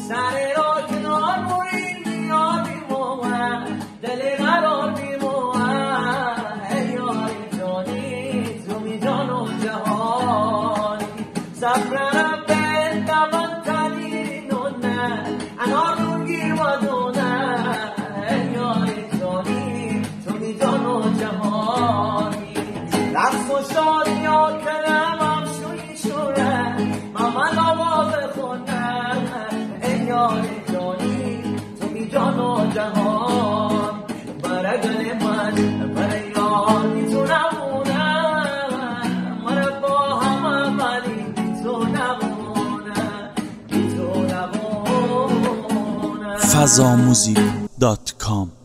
سر را کنار برین یادی موه دل قرار بی موه ای یار جانی تو می جان و جهانی سفرم به دوان تنی نونه انار نون گیر و دونه ای یار جانی تو می جان و جهانی رقص و شادی ها کلمم شوی شوره مامان آواز خونه ای یار جانی تو می جان و جهان برای گل من برای یادی تو نمونه من با همه ولی تو نمونه تو نمونه fazamuzik.com